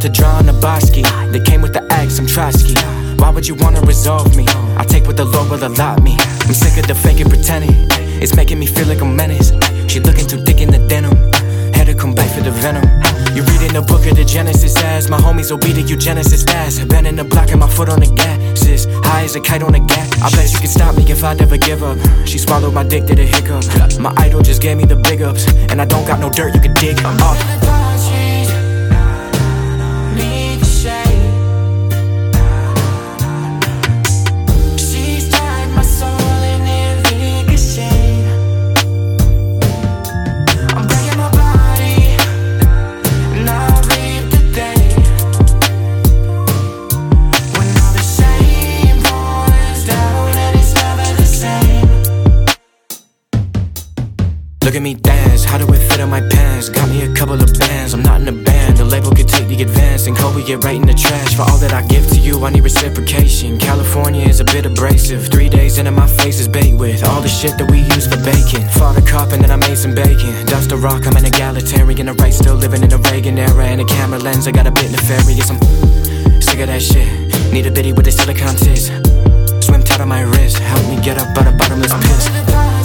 to draw on a Bosky. They came with the axe, I'm Trotsky. Why would you wanna resolve me? I take what the Lord will allot me. I'm sick of the fake and pretending. It's making me feel like a menace. She looking too thick in the denim. Had to come back for the venom. You reading the book of the Genesis as my homies will be the eugenesis fast. Been in the block and my foot on the gas. Is high as a kite on a gap. I bet you could stop me if I never give up. She swallowed my dick, did a hiccup. My idol just gave me the big ups. And I don't got no dirt you could dig up. Look at me dance, how do it fit in my pants? Got me a couple of bands, I'm not in a band. The label could take the advance and Kobe get right in the trash. For all that I give to you, I need reciprocation. California is a bit abrasive. 3 days into my face is baked with all the shit that we use for baking. Fought a cop and then I made some bacon. Dust a rock, I'm an egalitarian. Right, still living in the Reagan era. And a camera lens, I got a bit nefarious. I'm sick of that shit. Need a bitty with the silicone tits. Swim tight on my wrist, help me get up out of bottomless pits.